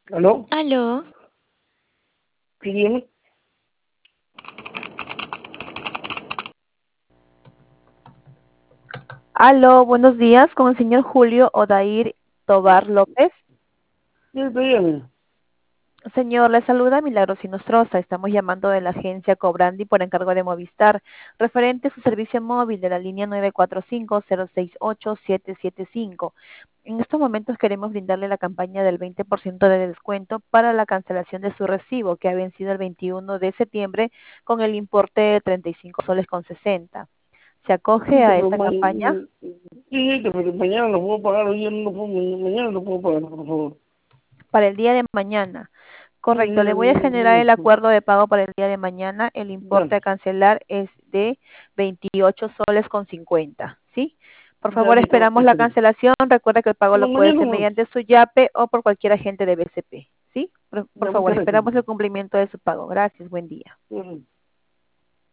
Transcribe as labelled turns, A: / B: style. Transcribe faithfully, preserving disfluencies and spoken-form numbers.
A: ¿Aló?
B: Aló,
A: ¿Sí, dígame?
C: Aló, buenos días, con el señor Julio Odair Tobar López.
A: Sí, dígame.
C: Señor, le saluda Milagros Inostroza. Estamos llamando de la agencia Cobrandi por encargo de Movistar, referente a su servicio móvil de la línea nueve cuatro cinco, cero seis ocho, siete siete cinco. En estos momentos queremos brindarle la campaña del veinte por ciento de descuento para la cancelación de su recibo, que ha vencido el veintiuno de septiembre con el importe de treinta y cinco soles con sesenta. ¿Se
A: Sí,
C: acoge a
A: pero,
C: esta
A: ma
C: campaña?
A: sí, pero mañana lo puedo pagar, hoy ya no lo puedo, mañana lo puedo pagar, por favor.
C: Para el día de mañana.
A: Sí,
C: Correcto, le voy a generar el
A: sí,
C: acuerdo de pago para el día de mañana. El
A: ya,
C: importe a cancelar es de veintiocho soles con cincuenta, ¿sí? Por
A: ya
C: favor,
A: listo,
C: esperamos la
A: está bien.
C: cancelación. Recuerda que el pago
A: No,
C: lo puede
A: mañana,
C: hacer
A: no.
C: mediante su YAPE o por cualquier agente de B C P, ¿sí? Por, por
A: Ya,
C: favor,
A: muchas gracias.
C: esperamos el cumplimiento de su pago. Gracias, buen día.
A: Ya.